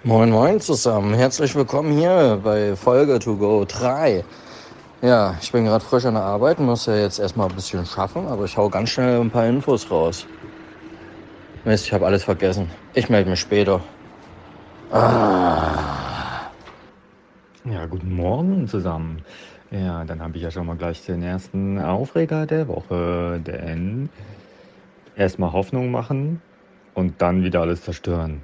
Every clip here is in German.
Moin Moin zusammen, herzlich willkommen hier bei Folge To Go 3. Ja, ich bin gerade frisch an der Arbeit, muss ja jetzt erstmal ein bisschen schaffen, aber ich hau ganz schnell ein paar Infos raus. Mist, ich habe alles vergessen. Ich melde mich später. Ja, guten Morgen zusammen. Ja, dann habe ich ja schon mal gleich den ersten Aufreger der Woche, denn erstmal Hoffnung machen und dann wieder alles zerstören.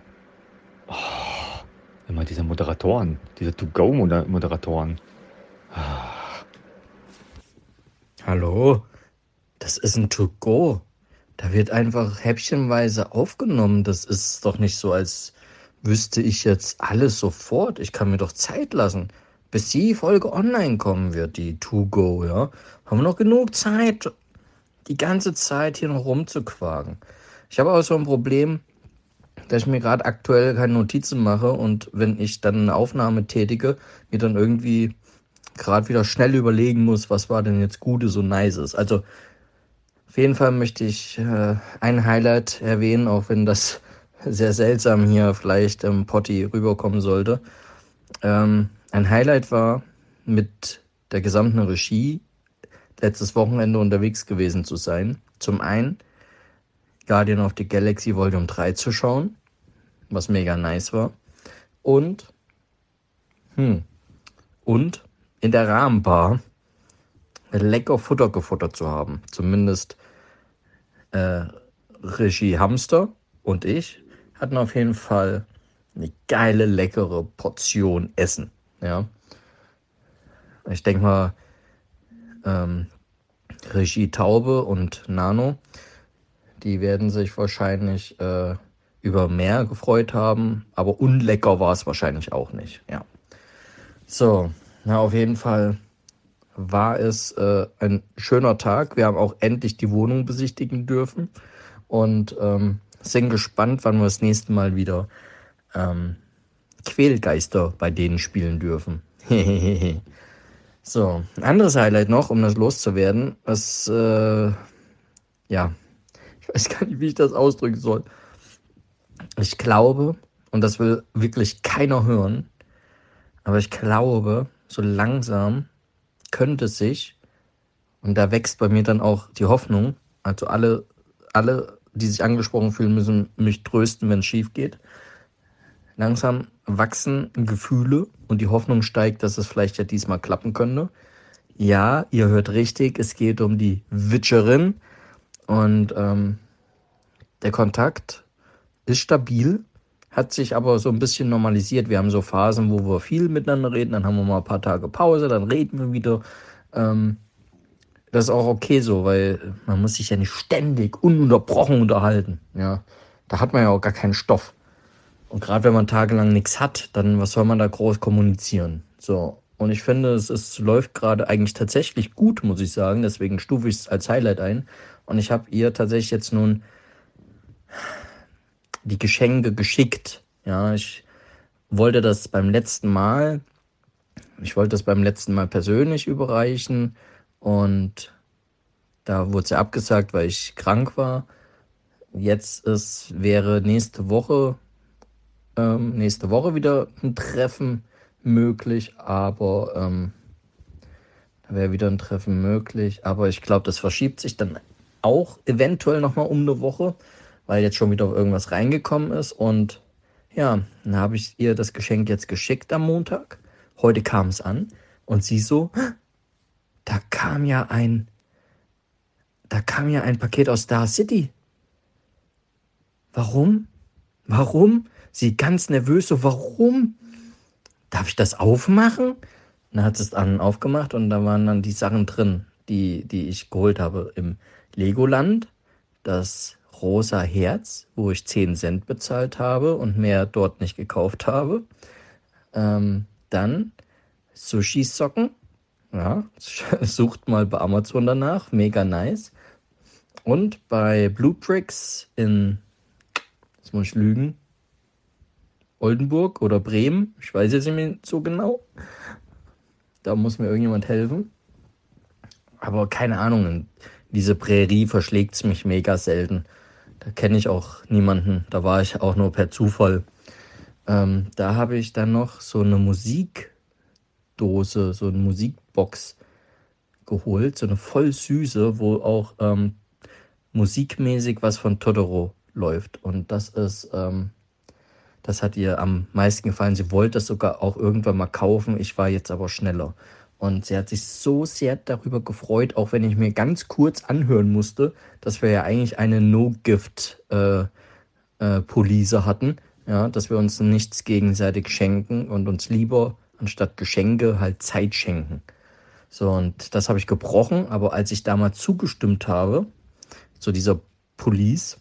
Immer diese Moderatoren, diese To-Go-Moderatoren. Hallo, das ist ein To Go. Da wird einfach häppchenweise aufgenommen. Das ist doch nicht so, als wüsste ich jetzt alles sofort. Ich kann mir doch Zeit lassen, bis die Folge online kommen wird, die To Go, ja. Haben wir noch genug Zeit, die ganze Zeit hier noch rumzuquaken. Ich habe auch so ein Problem, dass ich mir gerade aktuell keine Notizen mache und wenn ich dann eine Aufnahme tätige, mir dann irgendwie gerade wieder schnell überlegen muss, was war denn jetzt Gutes und Nices. Also auf jeden Fall möchte ich ein Highlight erwähnen, auch wenn das sehr seltsam hier vielleicht im Potti rüberkommen sollte. Ein Highlight war, mit der gesamten Regie letztes Wochenende unterwegs gewesen zu sein. Zum einen Guardian of the Galaxy Volume 3 zu schauen, was mega nice war. Und in der Rahmenbar lecker Futter gefuttert zu haben. Zumindest Regie Hamster und ich hatten auf jeden Fall eine geile, leckere Portion Essen. Ja, ich denke mal, Regie Taube und Nano, die werden sich wahrscheinlich über mehr gefreut haben, aber unlecker war es wahrscheinlich auch nicht. Ja. So, na auf jeden Fall war es ein schöner Tag. Wir haben auch endlich die Wohnung besichtigen dürfen und sind gespannt, wann wir das nächste Mal wieder Quälgeister bei denen spielen dürfen. So, ein anderes Highlight noch, um das loszuwerden, was, ja, ich weiß gar nicht, wie ich das ausdrücken soll. Ich glaube, und das will wirklich keiner hören, aber ich glaube, so langsam könnte es sich, und da wächst bei mir dann auch die Hoffnung, also alle, die sich angesprochen fühlen, müssen mich trösten, wenn es schief geht. Langsam wachsen Gefühle und die Hoffnung steigt, dass es vielleicht ja diesmal klappen könnte. Ja, ihr hört richtig, es geht um die Witcherin und der Kontakt ist stabil, hat sich aber so ein bisschen normalisiert. Wir haben so Phasen, wo wir viel miteinander reden, dann haben wir mal ein paar Tage Pause, dann reden wir wieder. Das ist auch okay so, weil man muss sich ja nicht ständig ununterbrochen unterhalten. Ja, da hat man ja auch gar keinen Stoff. Und gerade wenn man tagelang nichts hat, dann was soll man da groß kommunizieren? So. Und ich finde, es läuft gerade eigentlich tatsächlich gut, muss ich sagen. Deswegen stufe ich es als Highlight ein. Und ich habe ihr tatsächlich jetzt nun die Geschenke geschickt. Ja, wollte das beim letzten Mal, ich wollte das beim letzten Mal persönlich überreichen. Und da wurde es ja abgesagt, weil ich krank war. Jetzt wäre nächste Woche wieder ein Treffen möglich, aber da wäre wieder ein Treffen möglich. Aber ich glaube, das verschiebt sich dann auch eventuell nochmal um eine Woche, weil jetzt schon wieder irgendwas reingekommen ist. Und ja, dann habe ich ihr das Geschenk jetzt geschickt am Montag. Heute kam es an und sie so, da kam ja ein Paket aus Star City. Warum? Warum? Sie ganz nervös so, warum? Darf ich das aufmachen? Dann hat sie es dann aufgemacht und da waren dann die Sachen drin, die ich geholt habe im Legoland. Das rosa Herz, wo ich 10 Cent bezahlt habe und mehr dort nicht gekauft habe. Dann Sushi-Socken. Ja, sucht mal bei Amazon danach. Mega nice. Und bei Blue Bricks jetzt muss ich lügen, Oldenburg oder Bremen. Ich weiß jetzt nicht mehr so genau. Da muss mir irgendjemand helfen. Aber keine Ahnung, in diese Prärie verschlägt es mich mega selten. Da kenne ich auch niemanden. Da war ich auch nur per Zufall Da habe ich dann noch so eine Musikdose, so eine Musikbox geholt, so eine voll süße, wo auch musikmäßig was von Totoro läuft. Und das hat ihr am meisten gefallen. Sie wollte es sogar auch irgendwann mal kaufen. Ich war jetzt aber schneller. Und sie hat sich so sehr darüber gefreut, auch wenn ich mir ganz kurz anhören musste, dass wir ja eigentlich eine No-Gift-Police hatten. Ja, dass wir uns nichts gegenseitig schenken und uns lieber anstatt Geschenke halt Zeit schenken. So, und das habe ich gebrochen, aber als ich damals zugestimmt habe, so dieser Police,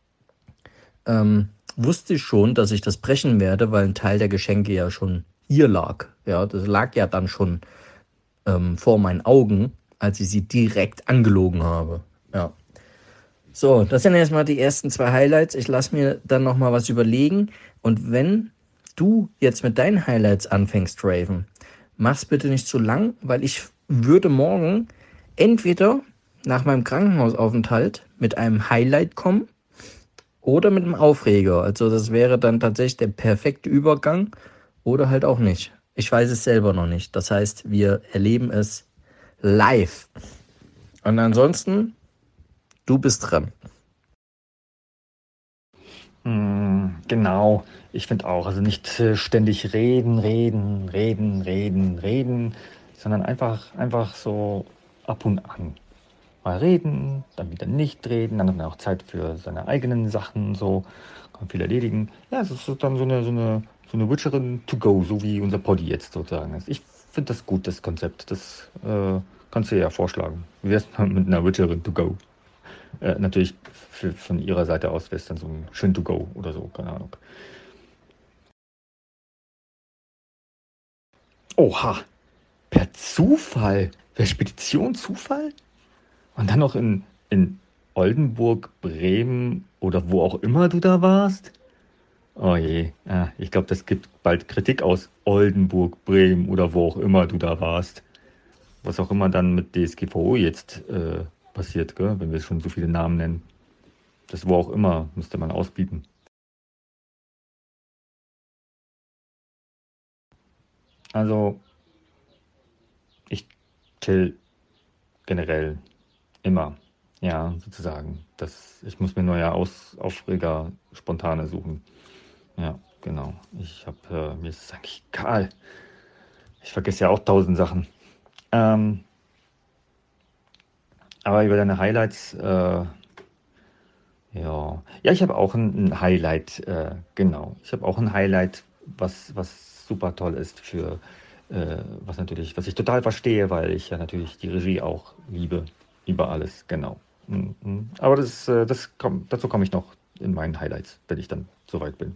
wusste ich schon, dass ich das brechen werde, weil ein Teil der Geschenke ja schon hier lag. Ja, das lag ja dann schon vor meinen Augen, als ich sie direkt angelogen habe. Ja. So, das sind erstmal die ersten zwei Highlights. Ich lasse mir dann nochmal was überlegen. Und wenn du jetzt mit deinen Highlights anfängst, Raven, mach's bitte nicht zu lang, weil ich würde morgen entweder nach meinem Krankenhausaufenthalt mit einem Highlight kommen oder mit einem Aufreger. Also das wäre dann tatsächlich der perfekte Übergang oder halt auch nicht. Ich weiß es selber noch nicht. Das heißt, wir erleben es live. Und ansonsten, du bist dran. Genau, ich finde auch, also nicht ständig reden, sondern einfach so ab und an. Mal reden, dann wieder nicht reden, dann hat man auch Zeit für seine eigenen Sachen, so, kann viel erledigen. Ja, es ist dann so eine Witcherin to go, so wie unser Poddy jetzt sozusagen ist. Ich finde das gut, das Konzept. Das kannst du ja vorschlagen. Wie wär's mal mit einer Witcherin to go? Natürlich von ihrer Seite aus wäre es dann so ein schön to go oder so, keine Ahnung. Oha, per Zufall, per Spedition Zufall? Und dann noch in Oldenburg, Bremen oder wo auch immer du da warst? Oh je, ich glaube, das gibt bald Kritik aus Oldenburg, Bremen oder wo auch immer du da warst. Was auch immer dann mit DSGVO jetzt passiert, gell? Wenn wir schon so viele Namen nennen. Das wo auch immer müsste man ausbieten. Also, ich chill generell immer. Ja, sozusagen. Ich muss mir neue Aufreger, spontane suchen. Ja, genau. Mir ist es eigentlich egal. Ich vergesse ja auch tausend Sachen. Ähm, aber über deine Highlights, ja. Ja, ich habe auch ein Highlight, genau. Ich habe auch ein Highlight, was super toll ist was ich total verstehe, weil ich ja natürlich die Regie auch liebe, über alles, genau. Mhm. Aber dazu komme ich noch in meinen Highlights, wenn ich dann soweit bin.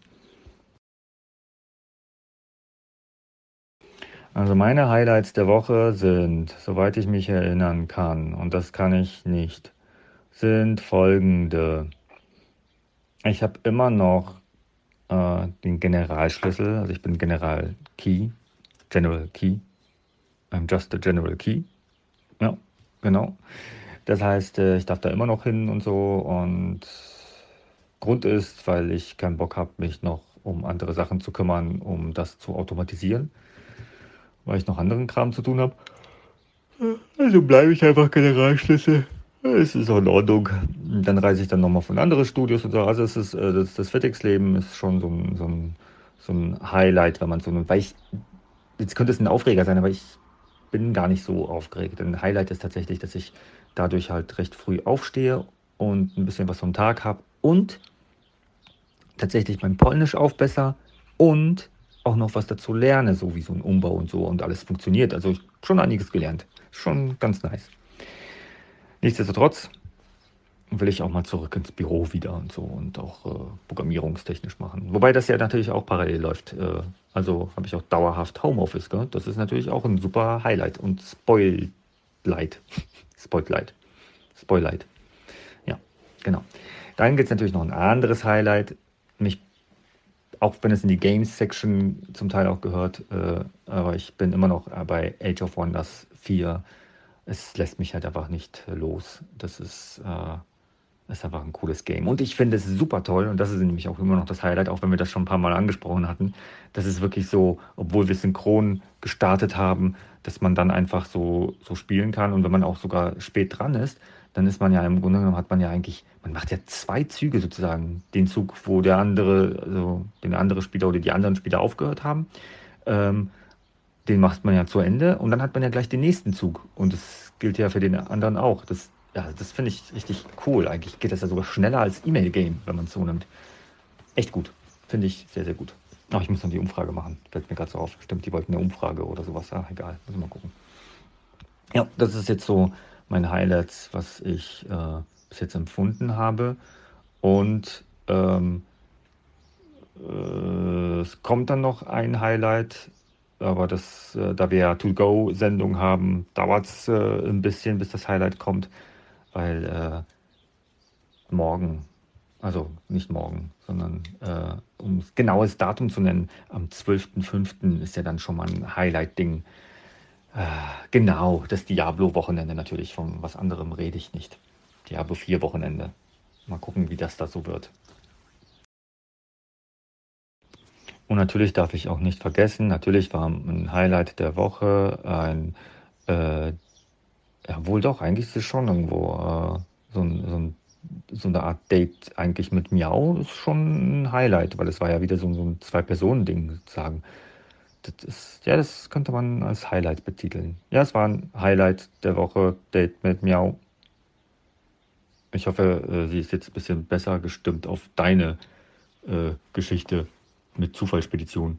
Also meine Highlights der Woche sind, soweit ich mich erinnern kann, und das kann ich nicht, sind folgende. Ich habe immer noch den Generalschlüssel, also ich bin General Key, I'm just a General Key. Ja, genau. Das heißt, ich darf da immer noch hin und so und Grund ist, weil ich keinen Bock habe, mich noch um andere Sachen zu kümmern, um das zu automatisieren, weil ich noch anderen Kram zu tun habe. Also bleibe ich einfach Generalschlüssel. Es ist auch in Ordnung. Dann reise ich dann nochmal von anderen Studios und so. Also das FedEx-Leben ist schon so ein Highlight, wenn man so eine, jetzt könnte es ein Aufreger sein, aber ich bin gar nicht so aufgeregt. Ein Highlight ist tatsächlich, dass ich dadurch halt recht früh aufstehe und ein bisschen was vom Tag habe und tatsächlich mein Polnisch aufbesser und auch noch was dazu lerne, so wie so ein Umbau und so und alles funktioniert. Also schon einiges gelernt. Schon ganz nice. Nichtsdestotrotz will ich auch mal zurück ins Büro wieder und so und auch programmierungstechnisch machen. Wobei das ja natürlich auch parallel läuft. Also habe ich auch dauerhaft Homeoffice. Gell? Das ist natürlich auch ein super Highlight und Spoillight. Spoillight. Spoillight. Ja, genau. Dann gibt es natürlich noch ein anderes Highlight. Mich, auch wenn es in die Games-Section zum Teil auch gehört, aber ich bin immer noch bei Age of Wonders 4. Es lässt mich halt einfach nicht los. Das ist Das ist einfach ein cooles Game. Und ich finde es super toll, und das ist nämlich auch immer noch das Highlight, auch wenn wir das schon ein paar Mal angesprochen hatten, dass es wirklich so, obwohl wir synchron gestartet haben, dass man dann einfach so spielen kann. Und wenn man auch sogar spät dran ist, dann ist man ja im Grunde genommen, hat man ja eigentlich, man macht ja 2 Züge sozusagen. Den Zug, wo der andere, also den andere Spieler oder die anderen Spieler aufgehört haben, ähm, den macht man ja zu Ende und dann hat man ja gleich den nächsten Zug. Und das gilt ja für den anderen auch. Das finde ich richtig cool. Eigentlich geht das ja sogar schneller als E-Mail-Game, wenn man es so nimmt. Echt gut. Finde ich sehr, sehr gut. Ach, ich muss noch die Umfrage machen. Fällt mir gerade so auf. Stimmt, die wollten eine Umfrage oder sowas. Ja, egal. Müssen wir mal gucken. Ja, das ist jetzt so meine Highlights, was ich bis jetzt empfunden habe. Und es kommt dann noch ein Highlight, aber da wir ja To-Go-Sendung haben, dauert es ein bisschen, bis das Highlight kommt, weil morgen, also nicht morgen, sondern um das genaues Datum zu nennen, am 12.05. ist ja dann schon mal ein Highlight-Ding. Genau, das Diablo-Wochenende natürlich, von was anderem rede ich nicht. Diablo 4 Wochenende. Mal gucken, wie das da so wird. Und natürlich darf ich auch nicht vergessen, natürlich war ein Highlight der Woche ja wohl doch, eigentlich ist es schon irgendwo so eine Art Date eigentlich mit Miau ist schon ein Highlight, weil es war ja wieder so ein Zwei-Personen-Ding sozusagen. Das könnte man als Highlight betiteln. Ja, es war ein Highlight der Woche, Date mit Miau. Ich hoffe, sie ist jetzt ein bisschen besser gestimmt auf deine Geschichte mit Zufallsspedition.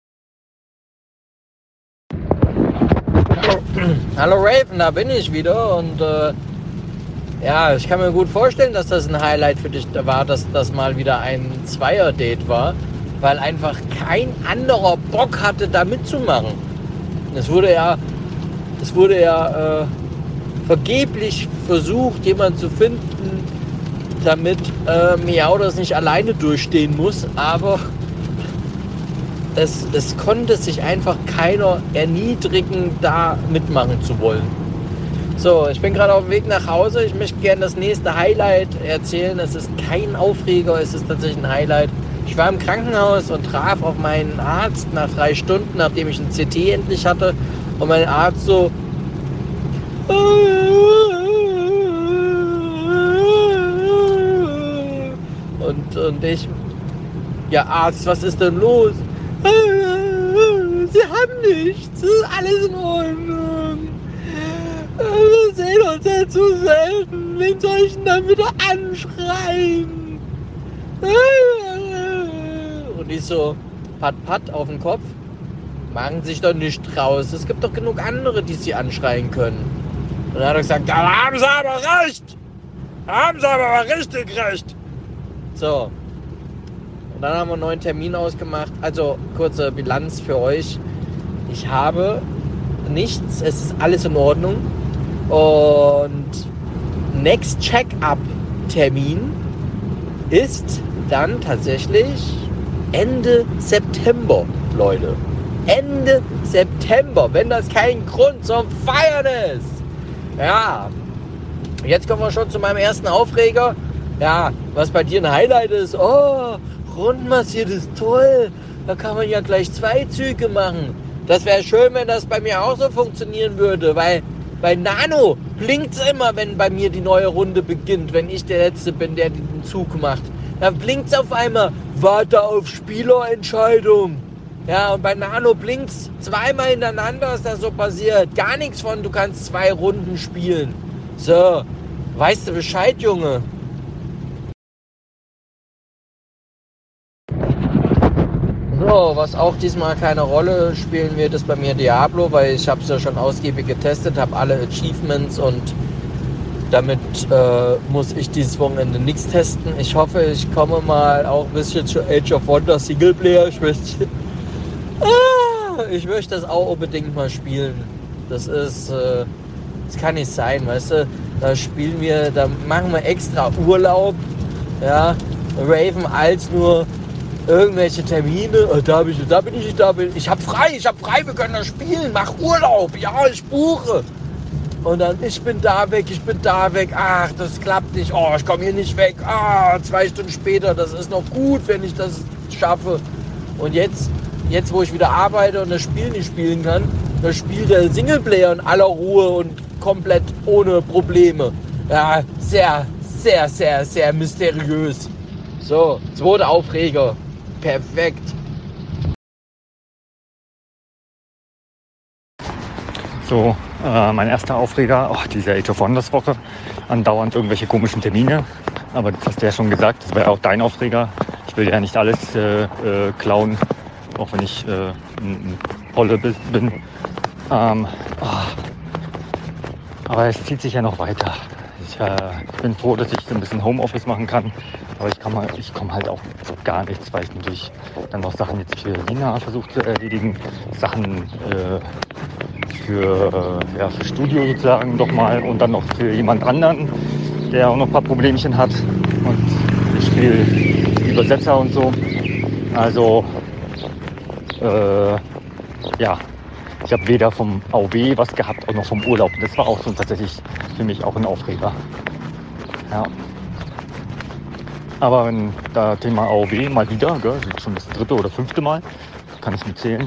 Hallo Raven, da bin ich wieder und ja, ich kann mir gut vorstellen, dass das ein Highlight für dich war, dass das mal wieder ein Zweier-Date war, weil einfach kein anderer Bock hatte, da mitzumachen. Es wurde ja vergeblich versucht, jemanden zu finden, damit Miau das nicht alleine durchstehen muss, aber es konnte sich einfach keiner erniedrigen, da mitmachen zu wollen. So, ich bin gerade auf dem Weg nach Hause. Ich möchte gerne das nächste Highlight erzählen. Es ist kein Aufreger, es ist tatsächlich ein Highlight. Ich war im Krankenhaus und traf auf meinen Arzt nach 3 Stunden, nachdem ich ein CT endlich hatte. Und mein Arzt so... Und ich... Ja, Arzt, was ist denn los? Sie haben nichts, es ist alles in Ordnung. Wir sehen uns ja zu selten. Wen soll ich denn dann wieder anschreien? Und ich so, pat auf den Kopf. Machen sich doch nicht raus. Es gibt doch genug andere, die sie anschreien können. Und dann hat er gesagt, da haben sie aber recht. Da haben sie aber richtig recht. So. Und dann haben wir einen neuen Termin ausgemacht. Also, kurze Bilanz für euch. Ich habe nichts. Es ist alles in Ordnung. Und Next Check-up-Termin ist dann tatsächlich Ende September, Leute. Ende September, wenn das kein Grund zum Feiern ist. Ja, jetzt kommen wir schon zu meinem ersten Aufreger. Ja, was bei dir ein Highlight ist. Oh, rundmassiert ist toll. Da kann man ja gleich 2 Züge machen. Das wäre schön, wenn das bei mir auch so funktionieren würde, weil bei Nano blinkt es immer, wenn bei mir die neue Runde beginnt, wenn ich der Letzte bin, der den Zug macht. Dann blinkt es auf einmal, warte auf Spielerentscheidung. Ja, und bei Nano blinkt es 2-mal hintereinander, ist das so passiert. Gar nichts von, du kannst 2 Runden spielen. So, weißt du Bescheid, Junge? So, was auch diesmal keine Rolle spielen wird, ist bei mir Diablo, weil ich habe es ja schon ausgiebig getestet, habe alle Achievements und damit muss ich dieses Wochenende nichts testen. Ich hoffe, ich komme mal auch ein bisschen zu Age of Wonder Singleplayer. Ich möchte das auch unbedingt mal spielen. Das kann nicht sein, weißt du, da machen wir extra Urlaub, ja, Raven als nur irgendwelche Termine, ich habe frei, wir können das spielen, mach Urlaub, ja, ich buche. Und dann, ich bin da weg, ach, das klappt nicht, oh, ich komme hier nicht weg, 2 Stunden später, das ist noch gut, wenn ich das schaffe. Und jetzt, wo ich wieder arbeite und das Spiel nicht spielen kann, da spielt der Singleplayer in aller Ruhe und komplett ohne Probleme. Ja, sehr, sehr, sehr, sehr mysteriös. So, 2. Aufreger. Perfekt. So, mein erster Aufreger, diese Age of Wonders Woche, andauernd irgendwelche komischen Termine, aber das hast du ja schon gesagt, das war ja auch dein Aufreger. Ich will ja nicht alles klauen, auch wenn ich ein Holle bin. Aber es zieht sich ja noch weiter. Ich bin froh, dass ich so ein bisschen Homeoffice machen kann, aber ich komme halt auch so gar nichts, weil ich natürlich dann noch Sachen jetzt für Lina versuche zu erledigen, Sachen für Studio sozusagen doch mal und dann noch für jemand anderen, der auch noch ein paar Problemchen hat und ich spiele Übersetzer und so. Also ich habe weder vom AOW was gehabt, auch noch vom Urlaub. Das war auch so tatsächlich für mich auch ein Aufreger. Ja. Aber wenn da Thema AOW mal wieder, gell, das ist schon das 3. oder 5. Mal, kann ich mitzählen,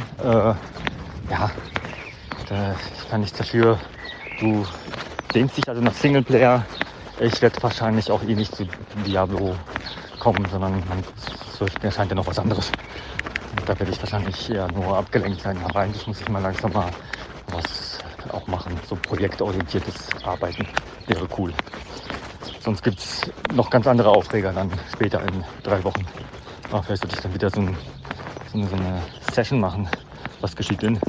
da kann nichts dafür. Du sehnst dich also nach Singleplayer. Ich werde wahrscheinlich auch nicht zu Diablo kommen, sondern mir scheint ja noch was anderes. Und da werde ich wahrscheinlich eher nur abgelenkt sein. Aber eigentlich muss ich mal langsam mal was auch machen. So projektorientiertes Arbeiten wäre cool. Sonst gibt es noch ganz andere Aufreger dann später in 3 Wochen. Aber vielleicht sollte ich dann wieder so eine Session machen. Was geschieht denn?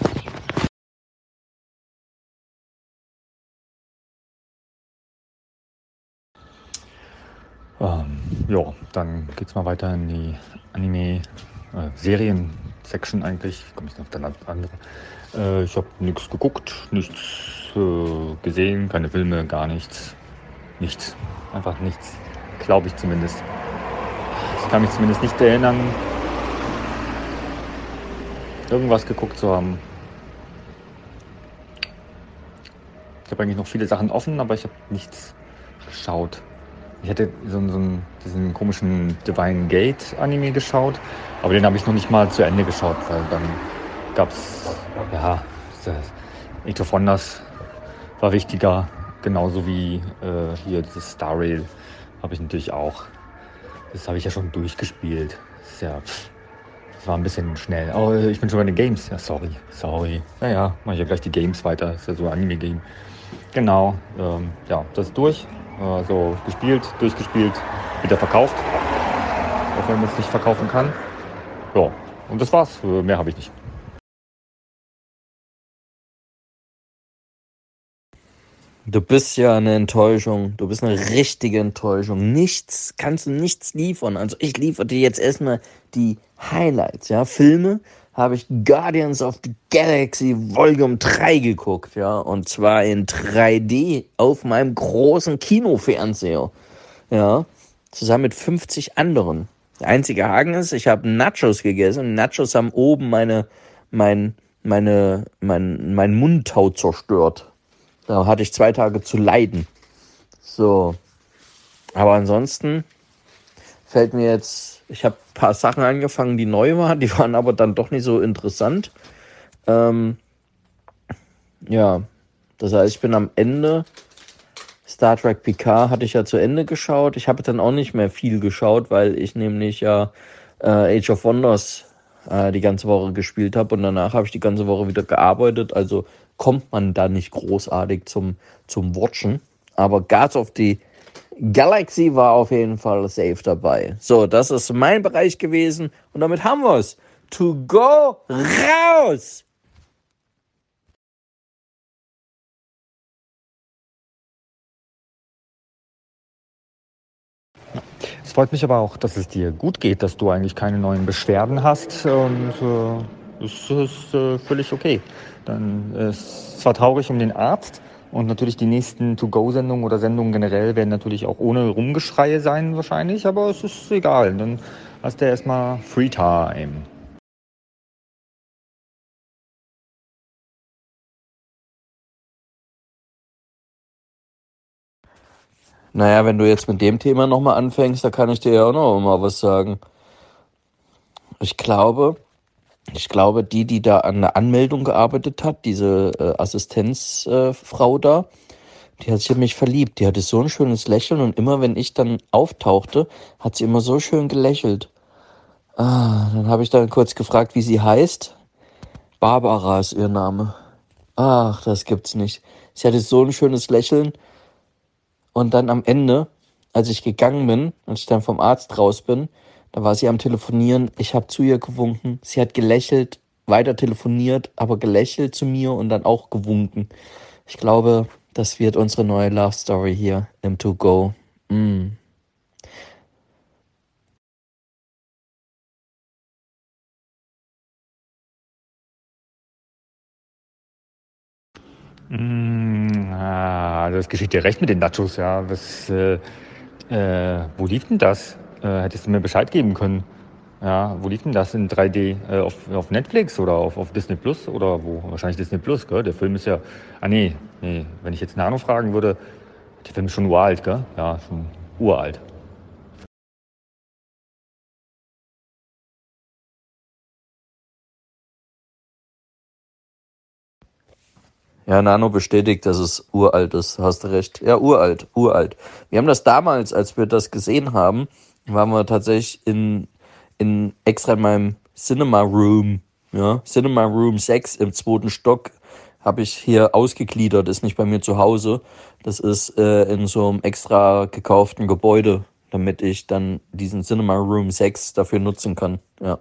Dann geht's mal weiter in die Anime-Serien-Section eigentlich. Komme ich noch auf der andere. Ich habe nichts geguckt, nichts gesehen, keine Filme, gar nichts. Nichts. Einfach nichts. Glaube ich zumindest. Ich kann mich zumindest nicht erinnern, irgendwas geguckt zu haben. Ich habe eigentlich noch viele Sachen offen, aber ich habe nichts geschaut. Ich hätte diesen komischen Divine Gate Anime geschaut, aber den habe ich noch nicht mal zu Ende geschaut, weil dann gab's, Age of Wonders war wichtiger, genauso wie hier dieses Star Rail habe ich natürlich auch. Das habe ich ja schon durchgespielt. Das war ein bisschen schnell. Oh, ich bin schon bei den Games. Ja, sorry. Naja, mache ich ja gleich die Games weiter. Das ist ja so ein Anime-Game. Genau, das ist durch. So durchgespielt, wieder verkauft. Auch wenn man es nicht verkaufen kann. Ja, und das war's. Mehr habe ich nicht. Du bist ja eine Enttäuschung. Du bist eine richtige Enttäuschung. Kannst du nichts liefern. Also ich liefere dir jetzt erstmal die Highlights, ja. Filme habe ich Guardians of the Galaxy Volume 3 geguckt, ja. Und zwar in 3D auf meinem großen Kinofernseher, ja. Zusammen mit 50 anderen. Der einzige Haken ist, ich habe Nachos gegessen und Nachos haben oben mein Mundtau zerstört. Da hatte ich 2 Tage zu leiden. So. Aber ansonsten fällt mir jetzt, ich habe ein paar Sachen angefangen, die neu waren, die waren aber dann doch nicht so interessant. Das heißt, ich bin am Ende. Star Trek Picard hatte ich ja zu Ende geschaut. Ich habe dann auch nicht mehr viel geschaut, weil ich nämlich Age of Wonders die ganze Woche gespielt habe und danach habe ich die ganze Woche wieder gearbeitet. Also kommt man da nicht großartig zum Watchen. Aber Guardians of the Galaxy war auf jeden Fall safe dabei. So, das ist mein Bereich gewesen und damit haben wir es. To go raus! Es freut mich aber auch, dass es dir gut geht, dass du eigentlich keine neuen Beschwerden hast und es ist völlig okay. Dann ist es zwar traurig um den Arzt und natürlich die nächsten To-Go-Sendungen oder Sendungen generell werden natürlich auch ohne Rumgeschreie sein wahrscheinlich, aber es ist egal. Dann hast du erstmal Free Time. Naja, wenn du jetzt mit dem Thema nochmal anfängst, da kann ich dir ja auch noch mal was sagen. Ich glaube, die da an der Anmeldung gearbeitet hat, diese Assistenzfrau da, die hat sich in mich verliebt. Die hatte so ein schönes Lächeln und immer wenn ich dann auftauchte, hat sie immer so schön gelächelt. Dann habe ich dann kurz gefragt, wie sie heißt. Barbara ist ihr Name. Ach, das gibt's nicht. Sie hatte so ein schönes Lächeln und dann am Ende, als ich gegangen bin, als ich dann vom Arzt raus bin, da war sie am Telefonieren. Ich habe zu ihr gewunken. Sie hat gelächelt, weiter telefoniert, aber gelächelt zu mir und dann auch gewunken. Ich glaube, das wird unsere neue Love Story hier im To Go. Also es geschieht dir recht mit den Nachos, ja. Wo lief denn das? Hättest du mir Bescheid geben können? Ja, wo lief denn das in 3D? Auf Netflix oder auf Disney Plus oder wo? Wahrscheinlich Disney Plus, gell? Der Film ist ja. Nee. Wenn ich jetzt Nano fragen würde, der Film ist schon uralt, gell? Ja, schon uralt. Ja, Nano bestätigt, dass es uralt ist. Hast du recht. Ja, uralt. Wir haben das damals, als wir das gesehen haben, waren wir tatsächlich extra in meinem Cinema Room, ja, Cinema Room 6 im 2. Stock, habe ich hier ausgegliedert, ist nicht bei mir zu Hause. Das ist in so einem extra gekauften Gebäude, damit ich dann diesen Cinema Room 6 dafür nutzen kann, ja.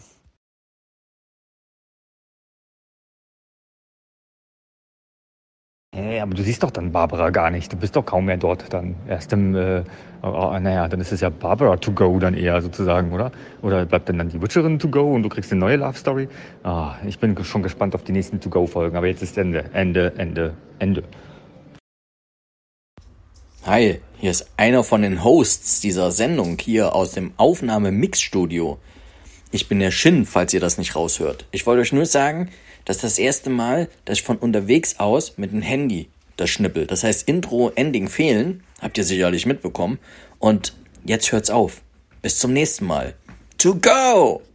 Hä, aber du siehst doch dann Barbara gar nicht. Du bist doch kaum mehr dort dann. Naja, dann ist es ja Barbara to go dann eher sozusagen, oder? Oder bleibt dann die Witcherin to go und du kriegst eine neue Love Story? Ich bin schon gespannt auf die nächsten to go Folgen, aber jetzt ist Ende. Hi, hier ist einer von den Hosts dieser Sendung hier aus dem Aufnahme-Mix-Studio. Ich bin der Shin, falls ihr das nicht raushört. Ich wollte euch nur sagen, das ist das erste Mal, dass ich von unterwegs aus mit dem Handy das schnippel. Das heißt, Intro, Ending fehlen, habt ihr sicherlich mitbekommen. Und jetzt hört's auf. Bis zum nächsten Mal. To go!